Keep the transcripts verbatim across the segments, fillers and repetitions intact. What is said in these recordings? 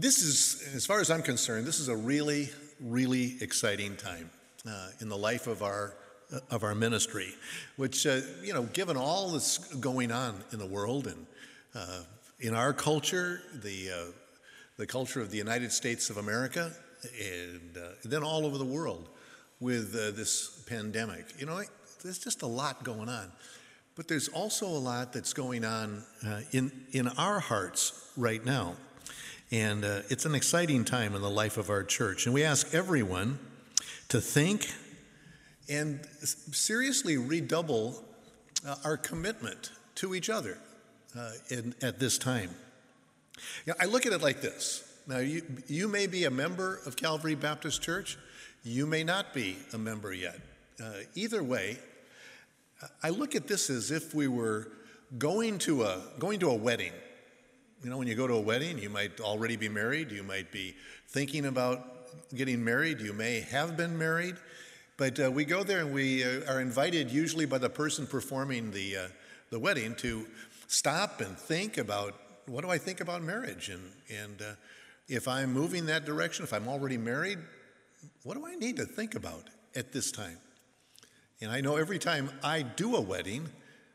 This is, as far as I'm concerned, this is a really, really exciting time uh, in the life of our uh, of our ministry, which, uh, you know, given all that's going on in the world and uh, in our culture, the uh, the culture of the United States of America, and uh, then all over the world with uh, this pandemic, you know, there's just a lot going on. But there's also a lot that's going on uh, in in our hearts right now. And uh, it's an exciting time in the life of our church. And we ask everyone to think and seriously redouble uh, our commitment to each other uh, in, at this time. You know, I look at it like this. Now, you, you may be a member of Calvary Baptist Church. You may not be a member yet. Uh, either way, I look at this as if we were going to a going to a wedding. You know, when you go to a wedding, you might already be married. You might be thinking about getting married. You may have been married. But uh, we go there and we uh, are invited, usually by the person performing the uh, the wedding, to stop and think about, what do I think about marriage? And, and uh, if I'm moving that direction, if I'm already married, what do I need to think about at this time? And I know every time I do a wedding,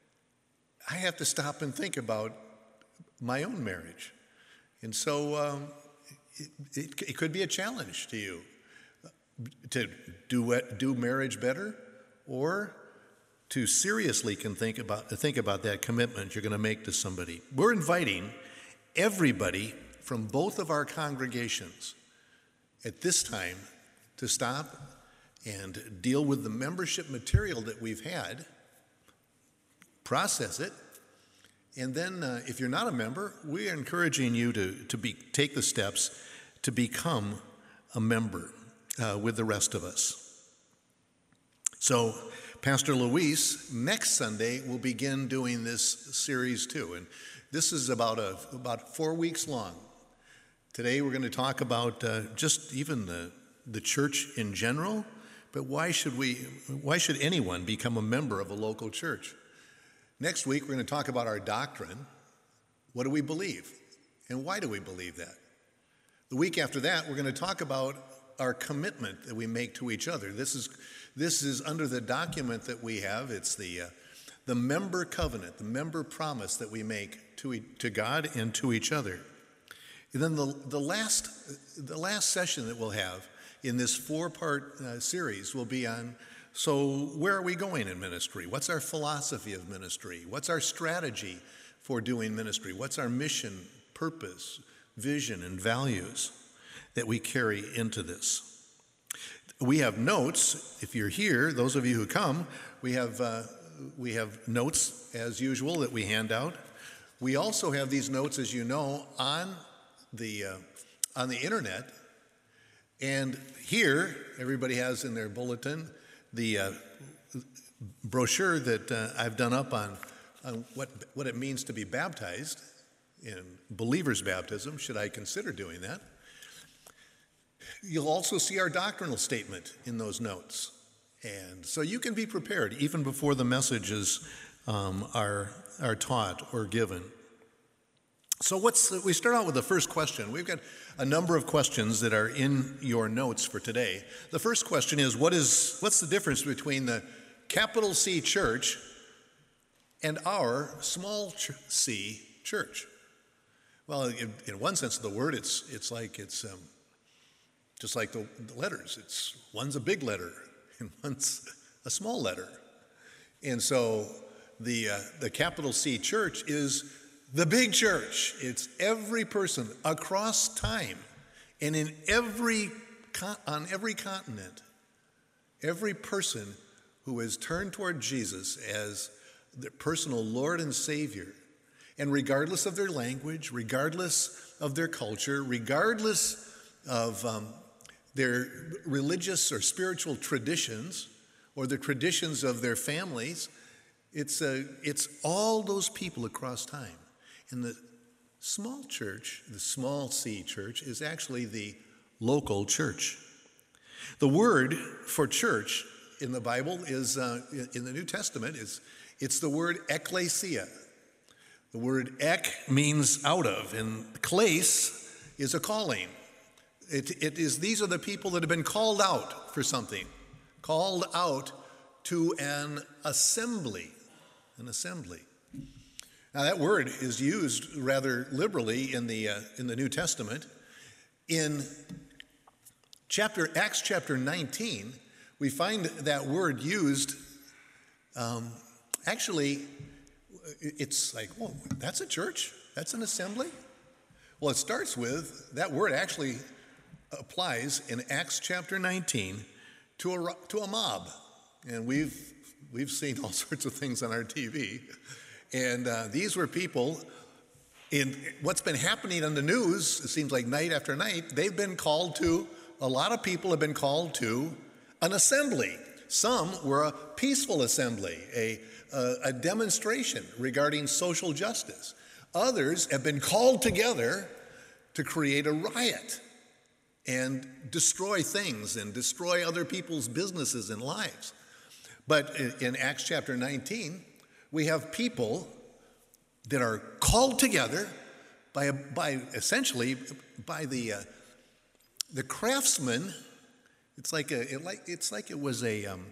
I have to stop and think about my own marriage. And so um, it, it, it could be a challenge to you to do do marriage better, or to seriously can think about think about that commitment you're going to make to somebody. We're inviting everybody from both of our congregations at this time to stop and deal with the membership material that we've had, process it. And then uh, if you're not a member, we are encouraging you to, to be, take the steps to become a member uh, with the rest of us. So Pastor Luis, next Sunday, will begin doing this series too. And this is about, a, about four weeks long. Today we're going to talk about uh, just even the, the church in general, but why should we, why should anyone become a member of a local church? Next week, we're going to talk about our doctrine. What do we believe? And why do we believe that? The week after that, we're going to talk about our commitment that we make to each other. This is this is under the document that we have. It's the uh, the member covenant, the member promise that we make to e- to God and to each other. And then the the last the last session that we'll have in this four-part uh, series will be on, so where are we going in ministry? What's our philosophy of ministry? What's our strategy for doing ministry? What's our mission, purpose, vision, and values that we carry into this? We have notes. If you're here, those of you who come, we have uh, we have notes as usual that we hand out. We also have these notes, as you know, on the uh, on the internet. And here, everybody has in their bulletin the uh, brochure that uh, I've done up on, on what what it means to be baptized in believer's baptism, should I consider doing that. You'll also see our doctrinal statement in those notes. And so you can be prepared even before the messages um, are, are taught or given. So what's the, we start out with the first question. We've got a number of questions that are in your notes for today. The first question is, what is what's the difference between the capital C church and our small ch- c church? Well, in, in one sense of the word, it's it's like it's um, just like the, the letters. It's one's a big letter and one's a small letter, and so the uh, the capital C church is the big church. It's every person across time and in every on every continent, every person who has turned toward Jesus as their personal Lord and Savior. And regardless of their language, regardless of their culture, regardless of um, their religious or spiritual traditions or the traditions of their families, it's, uh, it's all those people across time. And the small church, the small c church, is actually the local church. The word for church in the Bible is, uh, in the New Testament, is it's the word ekklesia. The word ek means out of, and kleis is a calling. It, it is, these are the people that have been called out for something, called out to an assembly, an assembly. Now that word is used rather liberally in the, uh, in the New Testament. In chapter, Acts chapter nineteen, we find that word used, um, actually, it's like, well, that's a church? That's an assembly? Well, it starts with, that word actually applies in Acts chapter nineteen to a, to a mob. And we've, we've seen all sorts of things on our T V. And uh, these were people, in what's been happening on the news, it seems like night after night, they've been called to, a lot of people have been called to an assembly. Some were a peaceful assembly, a, a, a demonstration regarding social justice. Others have been called together to create a riot and destroy things and destroy other people's businesses and lives. But in Acts chapter nineteen, we have people that are called together by, by essentially by the uh, the craftsmen. It's like a it like it's like it was a, um,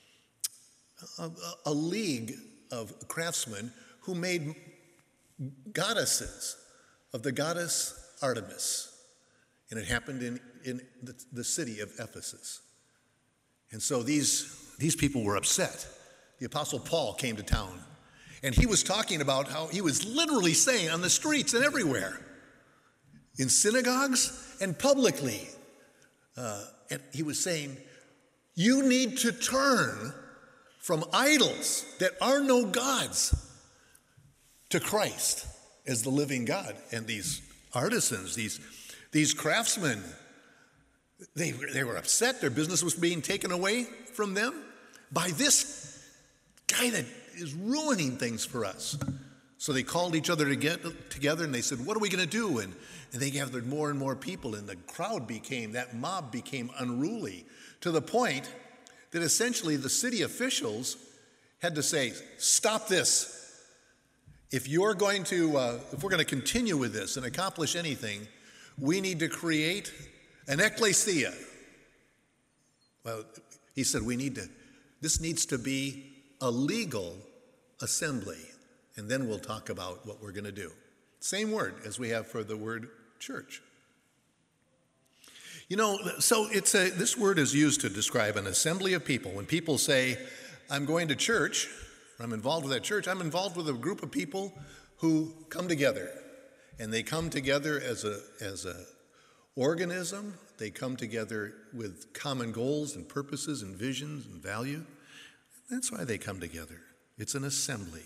a a league of craftsmen who made goddesses of the goddess Artemis, and it happened in in the, the city of Ephesus. And so these these people were upset. The Apostle Paul came to town, and he was talking about how he was literally saying on the streets and everywhere, in synagogues and publicly, uh, and he was saying, you need to turn from idols that are no gods to Christ as the living God. And these artisans, these, these craftsmen, they, they were upset. Their business was being taken away from them by this guy that is ruining things for us. So they called each other to get together and they said, what are we going to do? And, and they gathered more and more people, and the crowd became, that mob became unruly to the point that essentially the city officials had to say, stop this. If you're going to, uh, if we're going to continue with this and accomplish anything, we need to create an ecclesia. Well, he said, we need to, this needs to be a legal assembly, and then we'll talk about what we're going to do. Same word as we have for the word church. You know, so it's a, this word is used to describe an assembly of people. When people say, I'm going to church, or I'm involved with that church, I'm involved with a group of people who come together. And they come together as a as a organism. They come together with common goals and purposes and visions and value. That's why they come together. It's an assembly.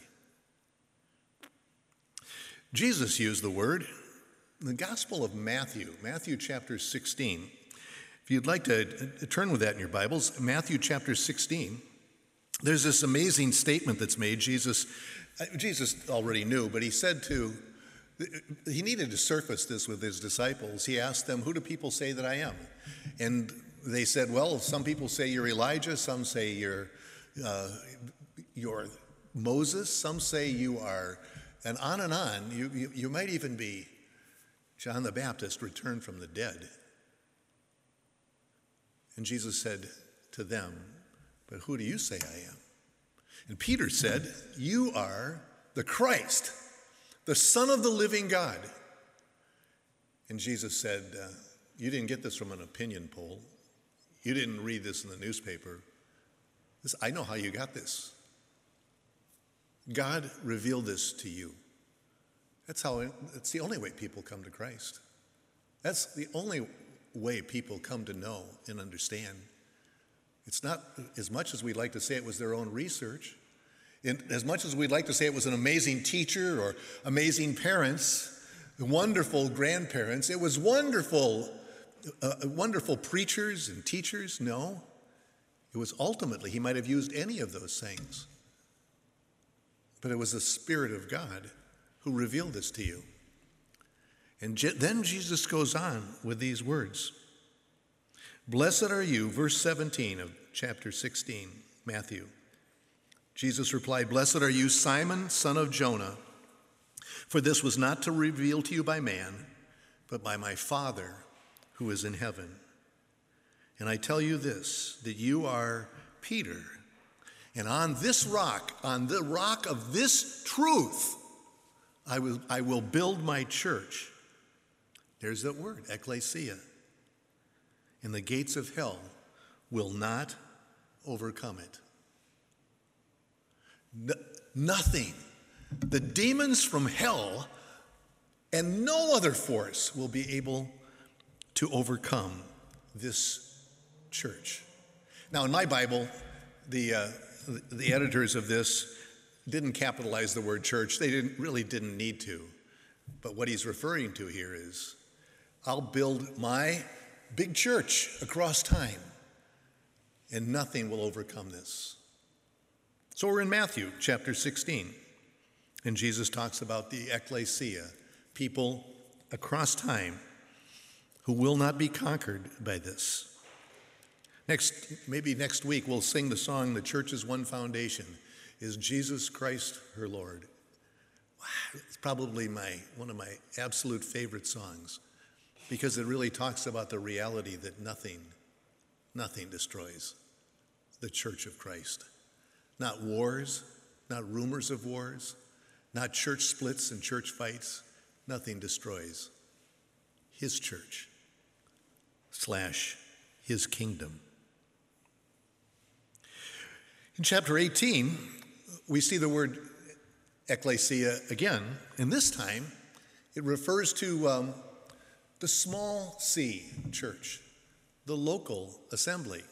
Jesus used the word in the Gospel of Matthew, Matthew chapter sixteen. If you'd like to turn with that in your Bibles, Matthew chapter sixteen, there's this amazing statement that's made. Jesus, Jesus already knew, but he said to, he needed to surface this with his disciples. He asked them, who do people say that I am? And they said, well, some people say you're Elijah, some say you're, uh, you're Moses, some say you are, and on and on. You, you, you might even be John the Baptist returned from the dead. And Jesus said to them, but who do you say I am? And Peter said, you are the Christ, the Son of the living God. And Jesus said, uh, you didn't get this from an opinion poll. You didn't read this in the newspaper. This, I know how you got this. God revealed this to you. That's how, it's the only way people come to Christ. That's the only way people come to know and understand. It's not, as much as we'd like to say it was their own research, and as much as we'd like to say it was an amazing teacher or amazing parents, wonderful grandparents, it was wonderful, uh, wonderful preachers and teachers. No, it was ultimately, he might have used any of those things, but it was the Spirit of God who revealed this to you. And Je- then Jesus goes on with these words. Blessed are you, verse seventeen of chapter sixteen, Matthew. Jesus replied, blessed are you, Simon, son of Jonah, for this was not to reveal to you by man, but by my Father who is in heaven. And I tell you this, that you are Peter, and on this rock, on the rock of this truth, I will, I will build my church. There's that word, ecclesia. And the gates of hell will not overcome it. No, nothing. The demons from hell and no other force will be able to overcome this church. Now, in my Bible, the uh, the editors of this didn't capitalize the word church. They didn't really didn't need to. But what he's referring to here is, I'll build my big church across time, and nothing will overcome this. So we're in Matthew chapter sixteen, and Jesus talks about the ecclesia, people across time who will not be conquered by this. Next, maybe next week we'll sing the song, "The Church's One Foundation is Jesus Christ her Lord." It's probably my one of my absolute favorite songs, because it really talks about the reality that nothing, nothing destroys the church of Christ. Not wars, not rumors of wars, not church splits and church fights. Nothing destroys his church slash his kingdom. In chapter eighteen, we see the word ecclesia again, and this time it refers to um, the small c church, the local assembly.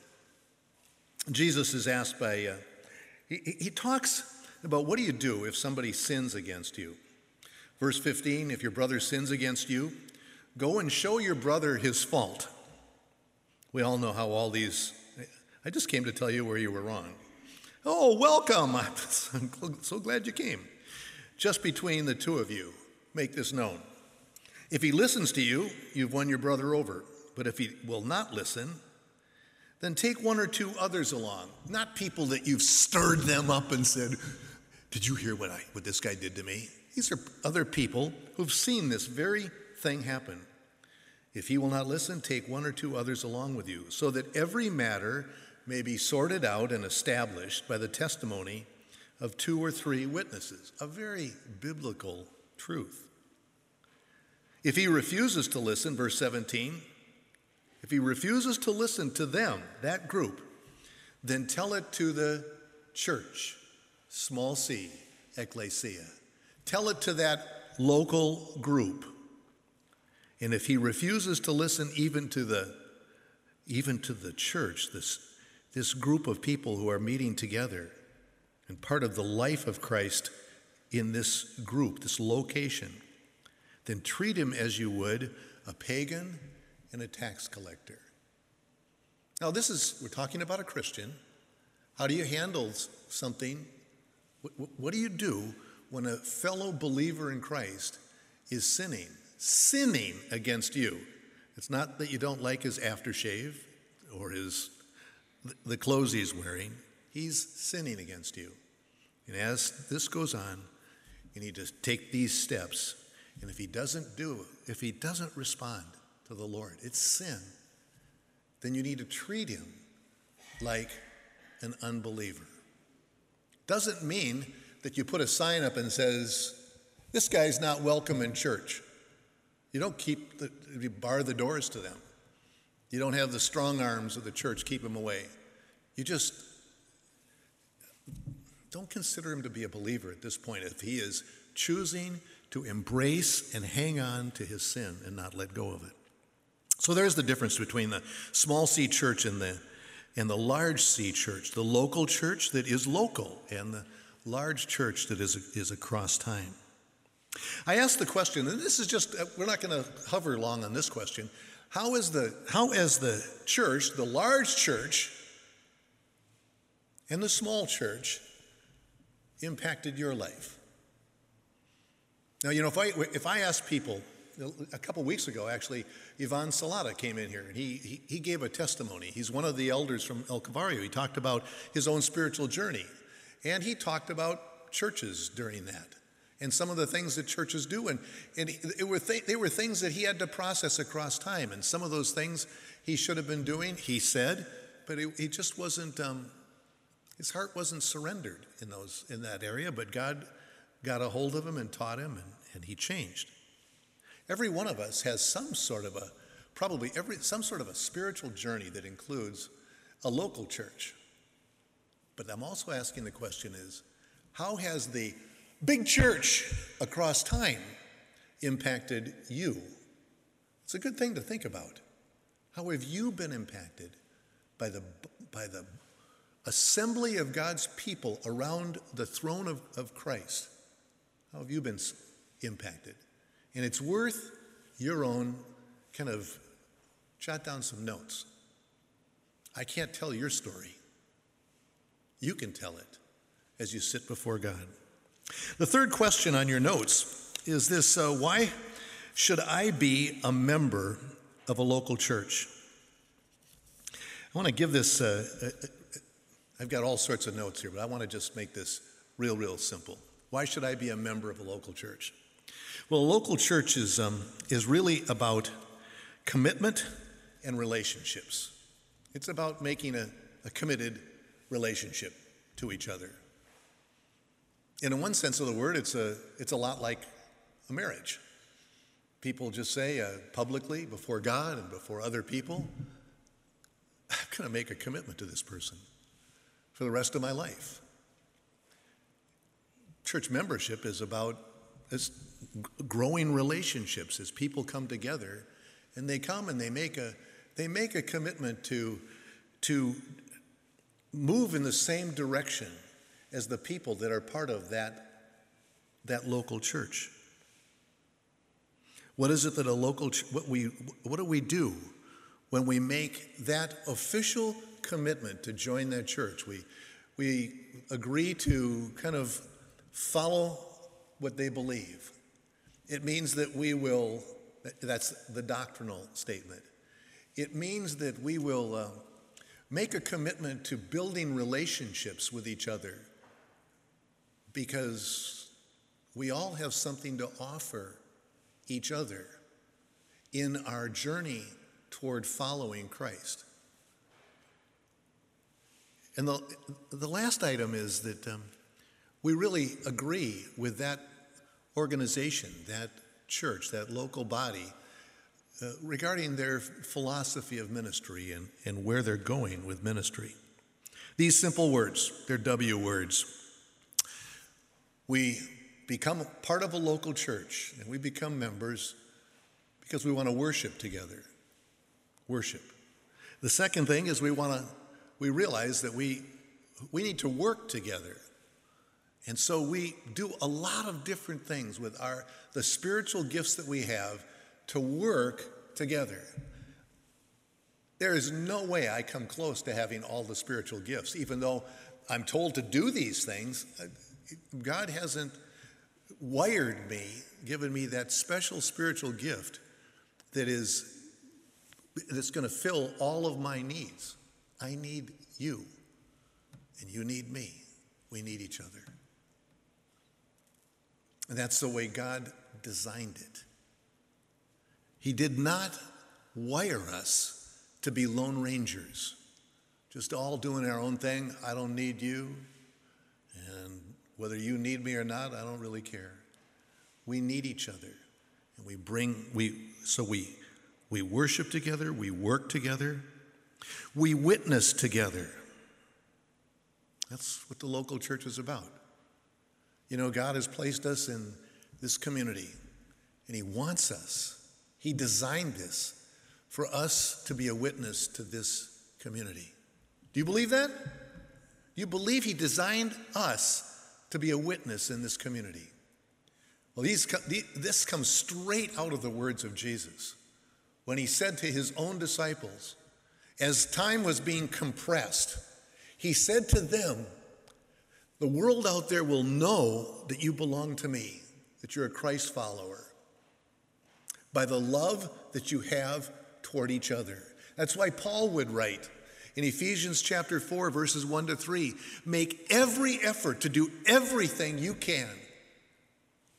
Jesus is asked by, uh, he, he talks about what do you do if somebody sins against you. Verse fifteen, if your brother sins against you, go and show your brother his fault. We all know how all these, I just came to tell you where you were wrong. Oh, welcome. I'm so glad you came. Just between the two of you, make this known. If he listens to you, you've won your brother over. But if he will not listen, then take one or two others along. Not people that you've stirred them up and said, did you hear what I what this guy did to me? These are other people who've seen this very thing happen. If he will not listen, take one or two others along with you, so that every matter may be sorted out and established by the testimony of two or three witnesses. A very biblical truth. If he refuses to listen, verse seventeen, if he refuses to listen to them, that group, then tell it to the church, small c, ecclesia. Tell it to that local group. And if he refuses to listen even to the even to the church, this, this group of people who are meeting together and part of the life of Christ in this group, this location, then treat him as you would a pagan and a tax collector. Now this is, we're talking about a Christian. How do you handle something? What, what do you do when a fellow believer in Christ is sinning, sinning against you? It's not that you don't like his aftershave or his the clothes he's wearing. He's sinning against you. And as this goes on, you need to take these steps. And if he doesn't do, if he doesn't respond to the Lord, it's sin, then you need to treat him like an unbeliever. Doesn't mean that you put a sign up and says, this guy's not welcome in church. You don't keep the, you bar the doors to them. You don't have the strong arms of the church keep him away. You just don't consider him to be a believer at this point if he is choosing to embrace and hang on to his sin and not let go of it. So there's the difference between the small c church and the and the large C church, the local church that is local and the large church that is, is across time. I asked the question, and this is just, we're not going to hover long on this question. How is the, how has the church, the large church and the small church impacted your life? Now, you know, if I, if I ask people, a couple weeks ago, actually, Ivan Salata came in here, and he, he, he gave a testimony. He's one of the elders from El Calvario. He talked about his own spiritual journey, and he talked about churches during that. and some of the things that churches do. And, and it were th- they were things that he had to process across time. And some of those things he should have been doing, he said, but he, he just wasn't, um, his heart wasn't surrendered in those in that area. But God got a hold of him and taught him, and, and he changed. Every one of us has some sort of a, probably every some sort of a spiritual journey that includes a local church. But I'm also asking the question is, how has the big church across time impacted you? It's a good thing to think about. How have you been impacted by the by the assembly of God's people around the throne of, of Christ? How have you been impacted? And it's worth your own kind of jot down some notes. I can't tell your story. You can tell it as you sit before God. The third question on your notes is this: uh, why should I be a member of a local church? I want to give this, uh, uh, I've got all sorts of notes here, but I want to just make this real, real simple. Why should I be a member of a local church? Well, a local church is, um, is really about commitment and relationships. It's about making a, a committed relationship to each other. And in one sense of the word, it's a, it's a lot like a marriage. People just say uh, publicly before God and before other people, I'm going to make a commitment to this person for the rest of my life. Church membership is about this growing relationships as people come together, and they come and they make a they make a commitment to to move in the same direction as the people that are part of that that local church. What is it that a local ch- what we what do we do when we make that official commitment to join that church? We we agree to kind of follow what they believe. It means that we will, that's the doctrinal statement. It means that we will uh, make a commitment to building relationships with each other, because we all have something to offer each other in our journey toward following Christ. And the, the last item is that um, we really agree with that organization, that church, that local body, uh, regarding their philosophy of ministry and, and where they're going with ministry. These simple words, they're W words. We become part of a local church, and we become members because we want to worship together. Worship. The second thing is we want to, we realize that we we need to work together. And so we do a lot of different things with our the spiritual gifts that we have to work together. There is no way I come close to having all the spiritual gifts, even though I'm told to do these things. God hasn't wired me, given me that special spiritual gift that is that's going to fill all of my needs. I need you, and you need me. We need each other. And that's the way God designed it. He did not wire us to be lone rangers, just all doing our own thing. I don't need you, and whether you need me or not, I don't really care. We need each other, and we bring we so we we worship together, we work together, we witness together. That's what the local church is about. You know, God has placed us in this community, and He wants us. He designed this for us to be a witness to this community. Do you believe that? Do you believe He designed us to be a witness in this community? Well, these, this comes straight out of the words of Jesus when He said to His own disciples, as time was being compressed, He said to them, the world out there will know that you belong to me, that you're a Christ follower, by the love that you have toward each other. That's why Paul would write in Ephesians chapter four, verses one to three, make every effort to do everything you can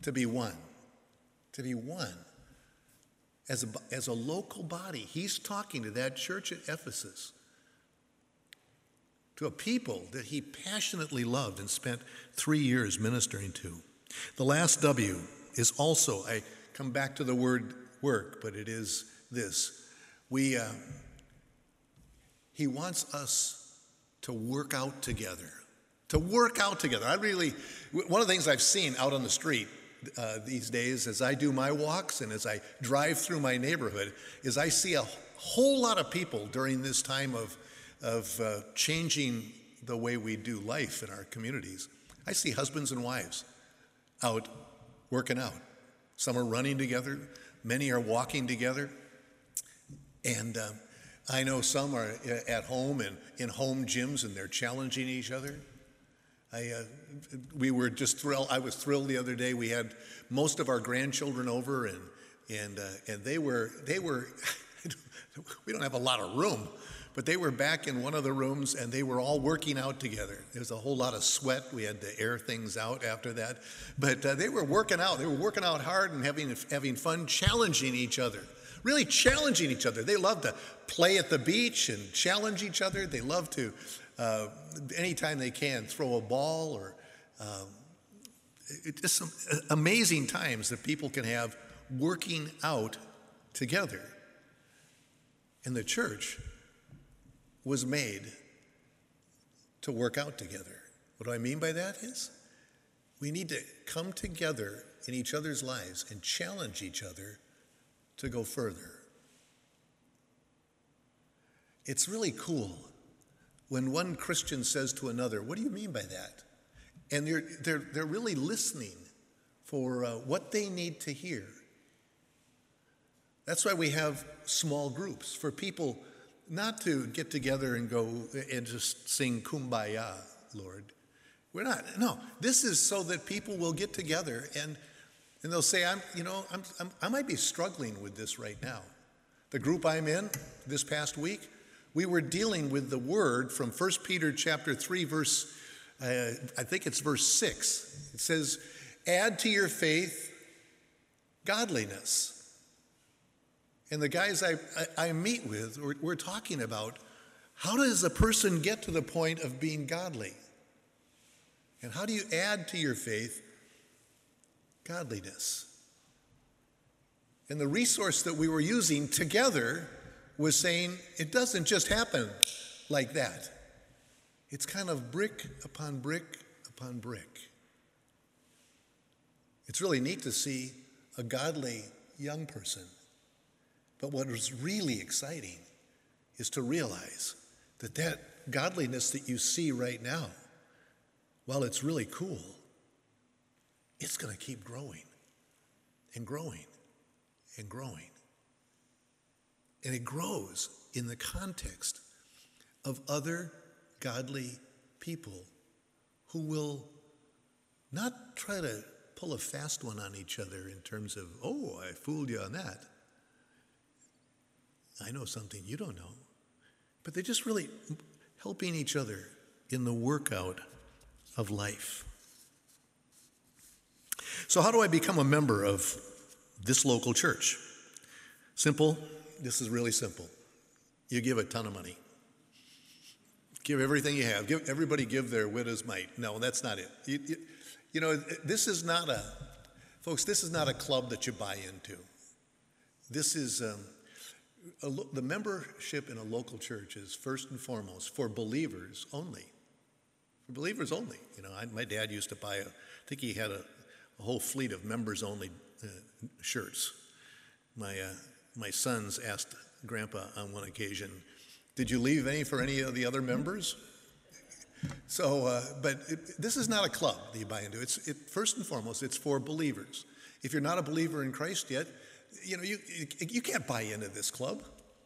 to be one, to be one. As a, as a local body, he's talking to that church at Ephesus, to a people that he passionately loved and spent three years ministering to. The last W is also, I come back to the word work, but it is this. We, uh, he wants us to work out together, to work out together. I really, one of the things I've seen out on the street uh, these days as I do my walks and as I drive through my neighborhood is I see a whole lot of people during this time of, of uh, changing the way we do life in our communities. I see husbands and wives out working out. Some are running together. Many are walking together. And uh, I know some are at home and in home gyms, and they're challenging each other. I, uh, we were just thrilled. I was thrilled the other day. We had most of our grandchildren over, and and uh, and they were they were. We don't have a lot of room, but they were back in one of the rooms, and they were all working out together. There was a whole lot of sweat. We had to air things out after that, but uh, they were working out. They were working out hard and having having fun, challenging each other. Really challenging each other. They love to play at the beach and challenge each other. They love to, uh, anytime they can, throw a ball or um, it, just some amazing times that people can have working out together. And the church was made to work out together. What do I mean by that is we need to come together in each other's lives and challenge each other to go further. It's really cool when one Christian says to another, "What do you mean by that?" And they're, they're, they're really listening for uh, what they need to hear. That's why we have small groups, for people not to get together and go and just sing Kumbaya, Lord. We're not. No, this is so that people will get together and And they'll say, I'm, you know, I'm, I'm, I might be struggling with this right now. The group I'm in this past week, we were dealing with the word from First Peter chapter three, verse, uh, I think it's verse six. It says, add to your faith godliness. And the guys I, I, I meet with, we're, we're talking about how does a person get to the point of being godly? And how do you add to your faith godliness? And the resource that we were using together was saying it doesn't just happen like that. It's kind of brick upon brick upon brick. It's really neat to see a godly young person. But what is really exciting is to realize that that godliness that you see right now, while it's really cool, it's going to keep growing and growing and growing. And it grows in the context of other godly people who will not try to pull a fast one on each other in terms of, oh, I fooled you on that. I know something you don't know. But they're just really helping each other in the workout of life. So how do I become a member of this local church? Simple. This is really simple. You give a ton of money. Give everything you have. Give everybody give their widow's mite. No, that's not it. You, you, you know, this is not a, folks, this is not a club that you buy into. This is, um, a, the membership in a local church is first and foremost for believers only. For believers only. You know, I, my dad used to buy a, I think he had a, a whole fleet of members-only uh, shirts. My uh, my sons asked Grandpa on one occasion, "Did you leave any for any of the other members?" So, uh, but it, this is not a club that you buy into. It's it, first and foremost, it's for believers. If you're not a believer in Christ yet, you know you you can't buy into this club.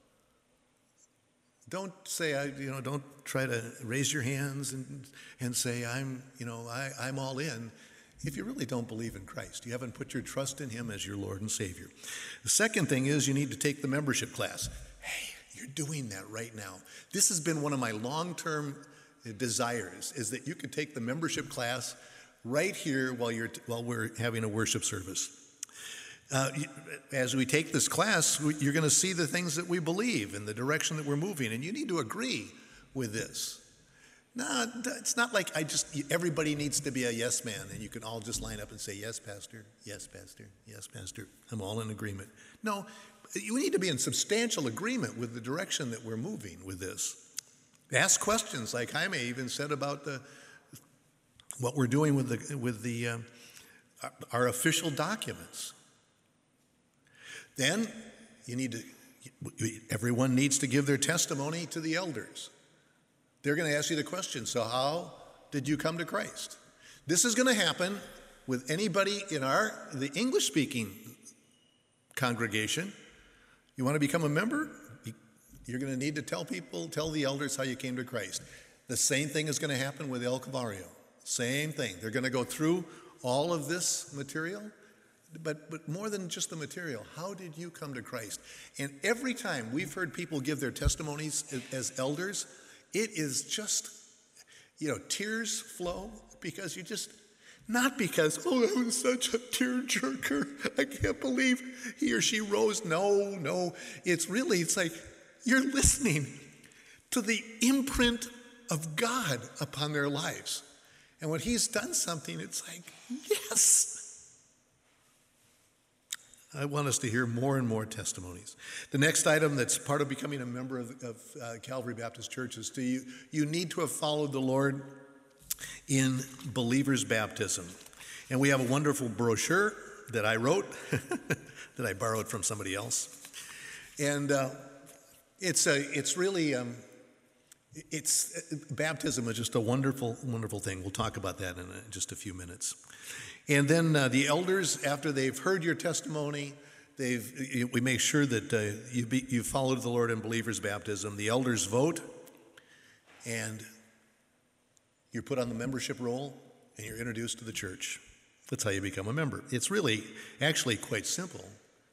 Don't say I, you know. Don't try to raise your hands and and say I'm, you know, I, I'm all in. If you really don't believe in Christ, you haven't put your trust in Him as your Lord and Savior. The second thing is you need to take the membership class. Hey, you're doing that right now. This has been one of my long-term desires, is that you could take the membership class right here while you're while we're having a worship service. Uh, as we take this class, you're going to see the things that we believe and the direction that we're moving, and you need to agree with this. No, it's not like I just, everybody needs to be a yes man, and you can all just line up and say, yes, Pastor, yes, Pastor, yes, Pastor. I'm all in agreement. No, you need to be in substantial agreement with the direction that we're moving with this. Ask questions like Jaime even said about the what we're doing with the with the uh, our official documents. Then you need to, everyone needs to give their testimony to the elders. They're going to ask you the question, so how did you come to Christ? This is going to happen with anybody in our, the English-speaking congregation. You want to become a member? You're going to need to tell people, tell the elders how you came to Christ. The same thing is going to happen with El Calvario. Same thing. They're going to go through all of this material, but, but more than just the material, how did you come to Christ? And every time we've heard people give their testimonies as elders, it is just, you know, tears flow because you just, not because, oh, that was such a tearjerker. I can't believe he or she rose. No, no. It's really, it's like you're listening to the imprint of God upon their lives. And when he's done something, it's like, yes. I want us to hear more and more testimonies. The next item that's part of becoming a member of, of uh, Calvary Baptist Church is to you, you need to have followed the Lord in believer's baptism. And we have a wonderful brochure that I wrote, that I borrowed from somebody else. And uh, it's, a, it's really, um, it's baptism is just a wonderful, wonderful thing. We'll talk about that in a, just a few minutes. And then uh, the elders, after they've heard your testimony, they've we make sure that uh, you be, you followed the Lord in believer's baptism. The elders vote, and you're put on the membership roll, and you're introduced to the church. That's how you become a member. It's really, actually quite simple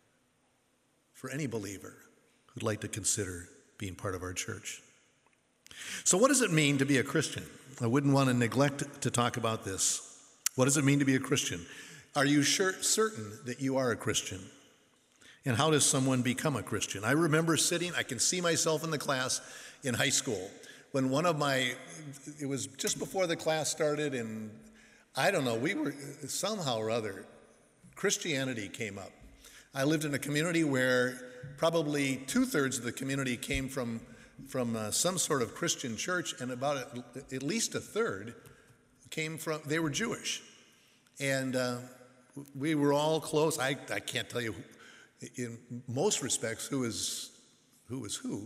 for any believer who'd like to consider being part of our church. So what does it mean to be a Christian? I wouldn't want to neglect to talk about this. What does it mean to be a Christian? Are you sure, certain that you are a Christian? And how does someone become a Christian? I remember sitting, I can see myself in the class in high school when one of my, it was just before the class started, and I don't know, we were, somehow or other, Christianity came up. I lived in a community where probably two-thirds of the community came from, from uh, some sort of Christian church, and about a, at least a third came from, they were Jewish. And uh, we were all close. I, I can't tell you, who, in most respects, who is who was who.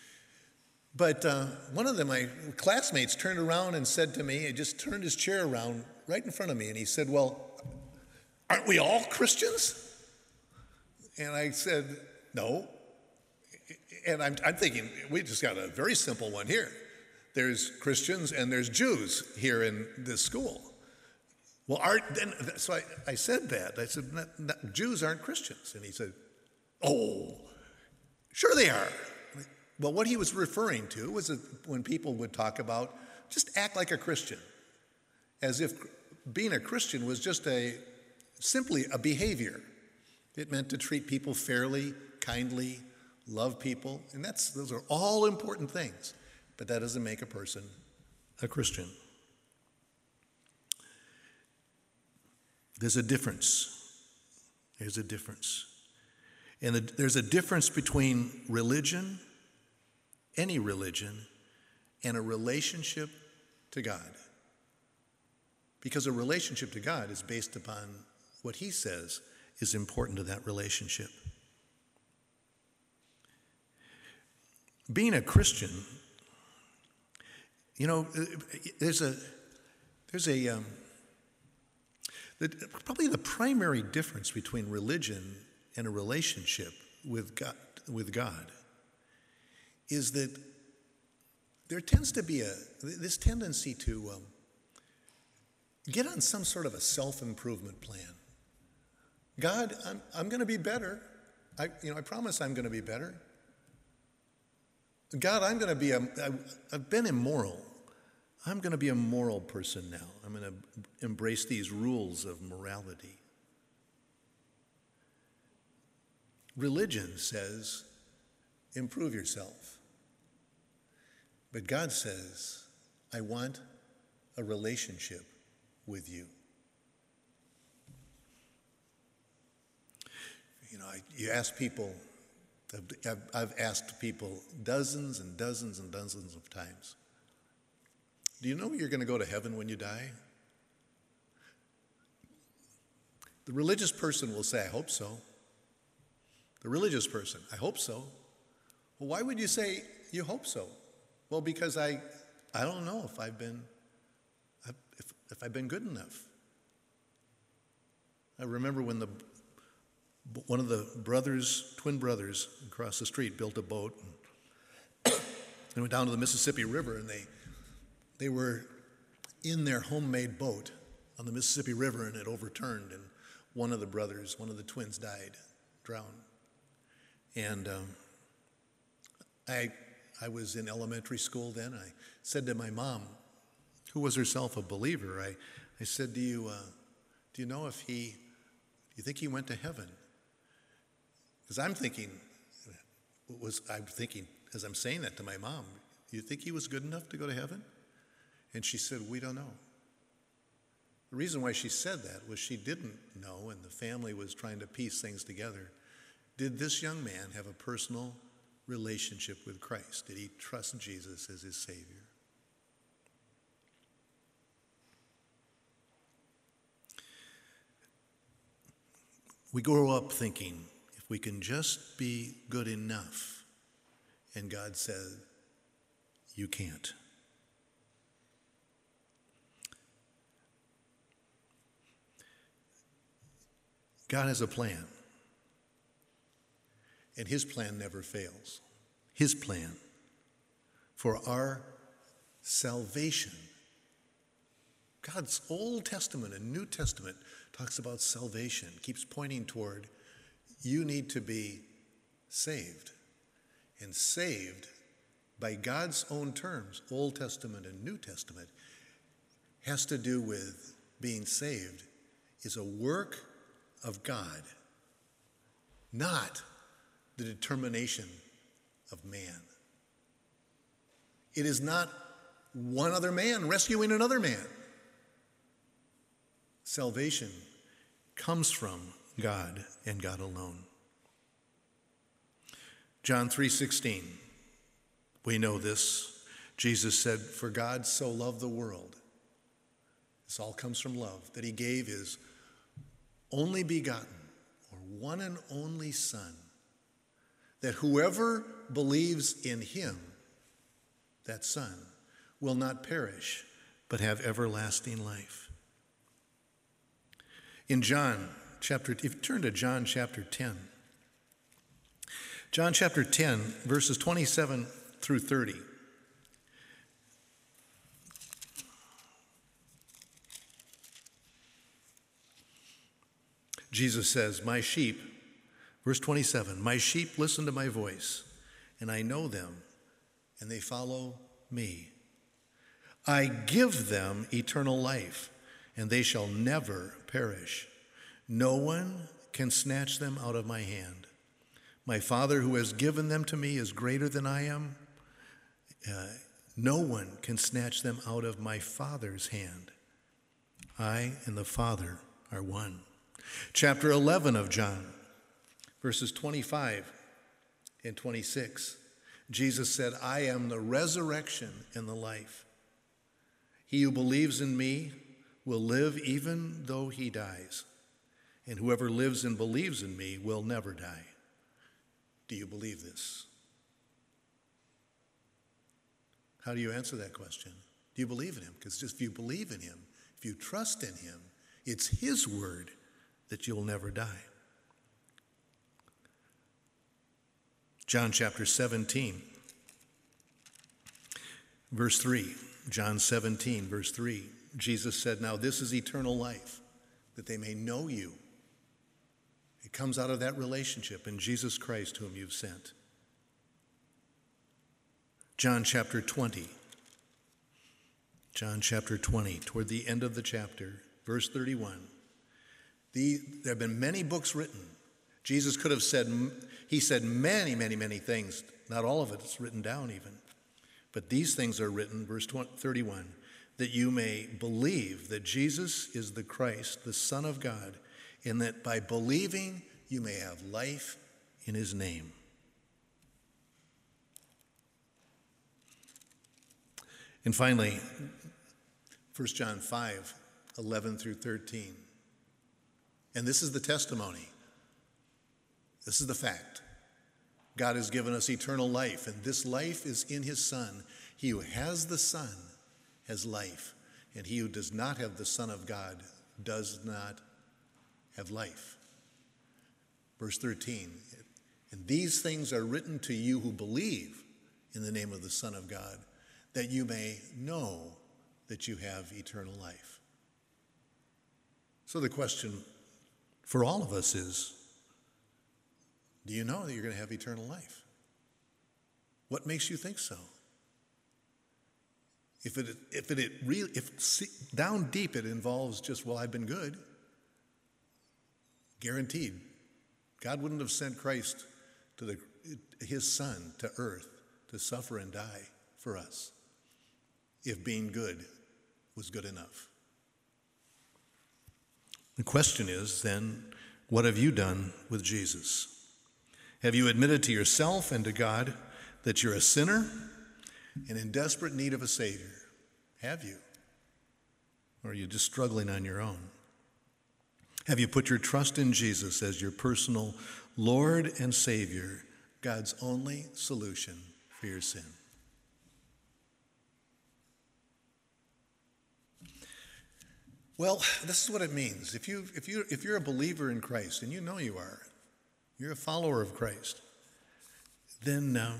But uh, one of them, my classmates, turned around and said to me, he just turned his chair around right in front of me, and he said, well, aren't we all Christians? And I said, no. And I'm, I'm thinking, we just got a very simple one here. There's Christians and there's Jews here in this school. Well, aren't, then, so I, I said that. I said, not, not, Jews aren't Christians. And he said, oh, sure they are. Well, what he was referring to was a, when people would talk about just act like a Christian, as if being a Christian was just a simply a behavior. It meant to treat people fairly, kindly, love people, and that's those are all important things. But that doesn't make a person a Christian. There's a difference. There's a difference. And the, there's a difference between religion, any religion, and a relationship to God. Because a relationship to God is based upon what he says is important to that relationship. Being a Christian, you know, there's a, there's a, um, the, probably the primary difference between religion and a relationship with God, with God is that there tends to be a, this tendency to um, get on some sort of a self-improvement plan. God, I'm, I'm going to be better. I, you know, I promise I'm going to be better. God, I'm going to be, a, I, I've been immoral. I'm going to be a moral person now. I'm going to embrace these rules of morality. Religion says, improve yourself. But God says, I want a relationship with you. You know, I, you ask people, I've, I've asked people dozens and dozens and dozens of times, do you know you're going to go to heaven when you die? The religious person will say, I hope so. The religious person, I hope so. Well, why would you say you hope so? Well, because I, I don't know if I've been, if, if I've been good enough. I remember when the one of the brothers, twin brothers across the street built a boat and they went down to the Mississippi River, and they they were in their homemade boat on the Mississippi River, and it overturned, and one of the brothers, one of the twins died, drowned. And um, I I was in elementary school then. I said to my mom, who was herself a believer, I, I said, do you, uh, do you know if he, do you think he went to heaven? Because I'm thinking, was I'm thinking, as I'm saying that to my mom, do you think he was good enough to go to heaven? And she said, we don't know. The reason why she said that was she didn't know, and the family was trying to piece things together. Did this young man have a personal relationship with Christ? Did he trust Jesus as his Savior? We grow up thinking, if we can just be good enough, and God said, you can't. God has a plan, and his plan never fails. His plan for our salvation. God's Old Testament and New Testament talks about salvation, keeps pointing toward you need to be saved. And saved, by God's own terms, Old Testament and New Testament, has to do with being saved is a work of God, not the determination of man. It is not one other man rescuing another man. Salvation comes from God and God alone. John three sixteen, we know this. Jesus said, for God so loved the world, this all comes from love, that he gave his only begotten, or one and only Son, that whoever believes in him, that Son, will not perish, but have everlasting life. In John chapter, if you turn to John chapter ten, John chapter ten, verses twenty-seven through thirty. Jesus says, my sheep, verse twenty-seven, my sheep listen to my voice, and I know them, and they follow me. I give them eternal life, and they shall never perish. No one can snatch them out of my hand. My Father who has given them to me is greater than I am. Uh, no one can snatch them out of my Father's hand. I and the Father are one. Chapter eleven of John, verses twenty-five and twenty-six. Jesus said, I am the resurrection and the life. He who believes in me will live even though he dies. And whoever lives and believes in me will never die. Do you believe this? How do you answer that question? Do you believe in him? Because just if you believe in him, if you trust in him, it's his word that you'll never die. John chapter seventeen, verse three. John seventeen, verse three. Jesus said, now this is eternal life, that they may know you. It comes out of that relationship in Jesus Christ whom you've sent. John chapter twenty, John chapter twenty, toward the end of the chapter, verse thirty-one. The, there have been many books written. Jesus could have said, he said many, many, many things. Not all of it is written down even. But these things are written, verse thirty-one, that you may believe that Jesus is the Christ, the Son of God, and that by believing you may have life in his name. And finally, First John five, eleven through thirteen. And this is the testimony. This is the fact. God has given us eternal life, and this life is in his Son. He who has the Son has life, and he who does not have the Son of God does not have life. Verse thirteen, and these things are written to you who believe in the name of the Son of God, that you may know that you have eternal life. So the question for all of us is, do you know that you're going to have eternal life? What makes you think so? If it, if it, it really, if see, down deep it involves just, well, I've been good, guaranteed, God wouldn't have sent Christ to the, his Son to earth to suffer and die for us if being good was good enough. The question is then, what have you done with Jesus? Have you admitted to yourself and to God that you're a sinner and in desperate need of a Savior? Have you? Or are you just struggling on your own? Have you put your trust in Jesus as your personal Lord and Savior, God's only solution for your sin? Well, this is what it means. If you if you if you're a believer in Christ, and you know you are, you're a follower of Christ, then uh,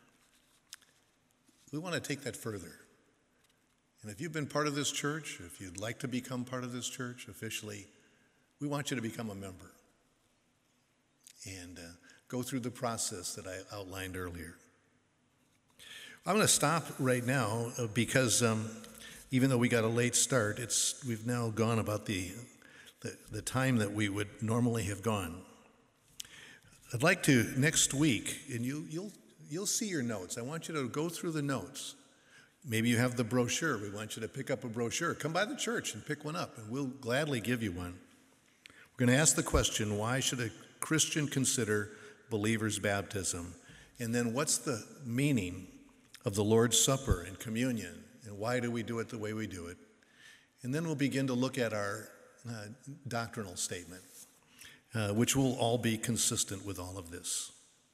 we want to take that further. And if you've been part of this church, if you'd like to become part of this church officially, we want you to become a member and uh, go through the process that I outlined earlier. I'm going to stop right now uh, because um, even though we got a late start, it's we've now gone about the, the the time that we would normally have gone. I'd like to next week, and you you'll you'll see your notes. I want you to go through the notes. Maybe you have the brochure. We want you to pick up a brochure. Come by the church and pick one up, and we'll gladly give you one. We're going to ask the question, why should a Christian consider believer's baptism? And then what's the meaning of the Lord's Supper and communion? And why do we do it the way we do it? And then we'll begin to look at our uh, doctrinal statement, uh, which will all be consistent with all of this.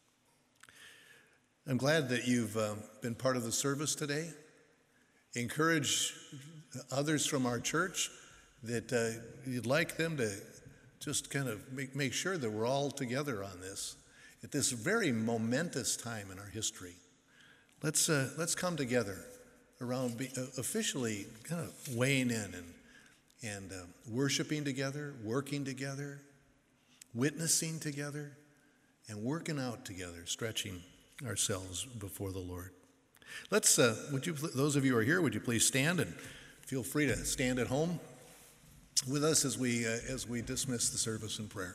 I'm glad that you've uh, been part of the service today. Encourage others from our church that uh, you'd like them to just kind of make, make sure that we're all together on this at this very momentous time in our history. Let's uh, let's come together around be, uh, officially kind of weighing in and and uh, worshiping together, working together, witnessing together, and working out together, stretching ourselves before the Lord. Let's, uh, would you, those of you who are here, would you please stand, and feel free to stand at home with us as we, uh, as we dismiss the service in prayer.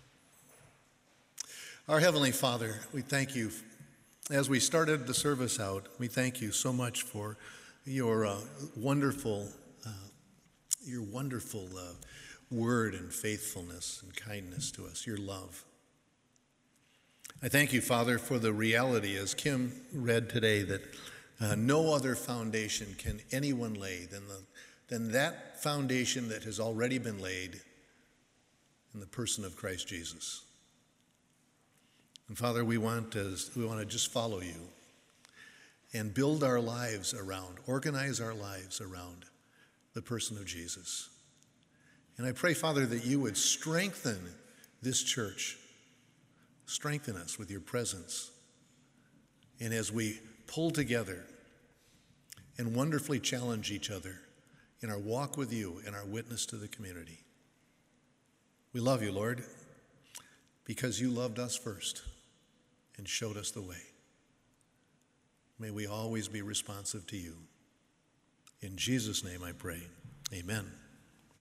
Our Heavenly Father, we thank you. As we started the service out, we thank you so much for your uh, wonderful, uh, your wonderful uh, word and faithfulness and kindness to us, your love. I thank you, Father, for the reality, as Kim read today, that uh, no other foundation can anyone lay than, the, than that foundation that has already been laid in the person of Christ Jesus. And Father, we want to, we want to just follow you and build our lives around, organize our lives around the person of Jesus. And I pray, Father, that you would strengthen this church. Strengthen us with your presence. And as we pull together and wonderfully challenge each other in our walk with you and our witness to the community. We love you, Lord, because you loved us first and showed us the way. May we always be responsive to you. In Jesus' name I pray. Amen.